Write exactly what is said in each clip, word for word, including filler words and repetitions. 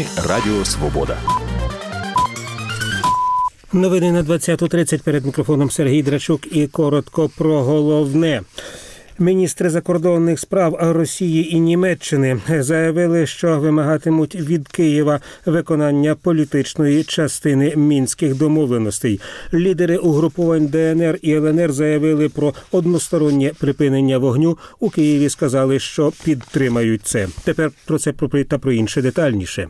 ефірі Радіо Свобода. Новини на двадцяту тридцять, перед мікрофоном Сергій Драчук і коротко про головне. Міністри закордонних справ Росії і Німеччини заявили, що вимагатимуть від Києва виконання політичної частини Мінських домовленостей. Лідери угрупувань Де Ен Ер і Ел Ен Ер заявили про одностороннє припинення вогню. У Києві сказали, що підтримають це. Тепер про це та про інше детальніше.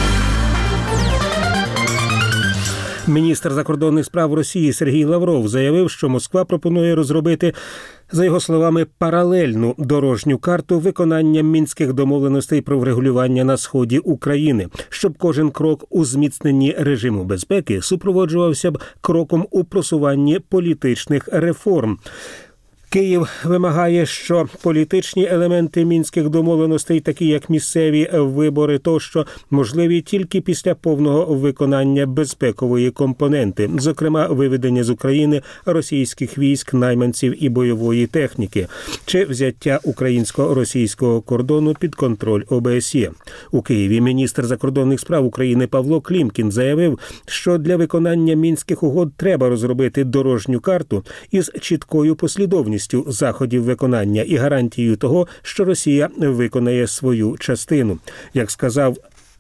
Міністр закордонних справ Росії Сергій Лавров заявив, що Москва пропонує розробити, за його словами, паралельну дорожню карту виконання Мінських домовленостей про врегулювання на сході України, щоб кожен крок у зміцненні режиму безпеки супроводжувався б кроком у просуванні політичних реформ. Київ вимагає, що політичні елементи Мінських домовленостей, такі як місцеві вибори тощо, можливі тільки після повного виконання безпекової компоненти, зокрема виведення з України російських військ, найманців і бойової техніки, чи взяття українсько-російського кордону під контроль О Бе Се Є. У Києві міністр закордонних справ України Павло Клімкін заявив, що для виконання Мінських угод треба розробити дорожню карту із чіткою послідовністю заходів виконання і гарантією того, що Росія виконає свою частину. Як сказав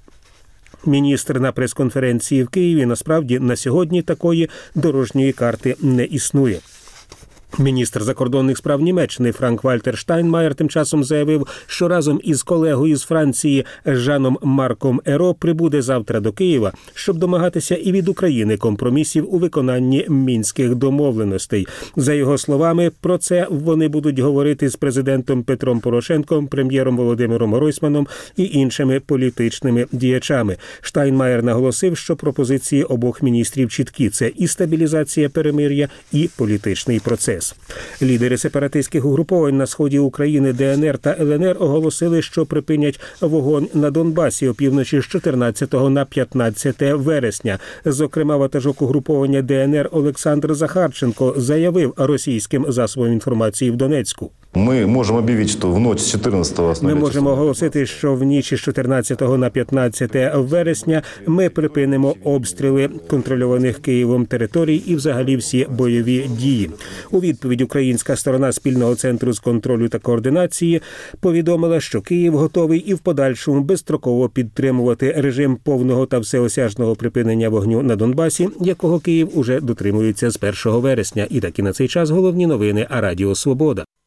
міністр на прес-конференції в Києві, насправді на сьогодні такої дорожньої карти не існує. Міністр закордонних справ Німеччини Франк-Вальтер Штайнмаєр тим часом заявив, що разом із колегою з Франції Жаном Марком Еро прибуде завтра до Києва, щоб домагатися і від України компромісів у виконанні Мінських домовленостей. За його словами, про це вони будуть говорити з президентом Петром Порошенком, прем'єром Володимиром Гройсманом і іншими політичними діячами. Штайнмаєр наголосив, що пропозиції обох міністрів чіткі – це і стабілізація перемир'я, і політичний процес. Лідери сепаратистських угруповань на сході України Де Ен Ер та Ел Ен Ер оголосили, що припинять вогонь на Донбасі опівночі з чотирнадцятого на п'ятнадцяте вересня. Зокрема, ватажок угруповання Де Ен Ер Олександр Захарченко заявив російським засобам інформації в Донецьку. Ми можемо об'явити, що в ніч з чотирнадцятого Ми можемо оголосити, що в ніч з чотирнадцятого на п'ятнадцяте вересня ми припинимо обстріли контрольованих Києвом територій і взагалі всі бойові дії. У відповідь українська сторона спільного центру з контролю та координації повідомила, що Київ готовий і в подальшому безстроково підтримувати режим повного та всеосяжного припинення вогню на Донбасі, якого Київ уже дотримується з першого вересня. І так і на цей час головні новини Радіо Свобода.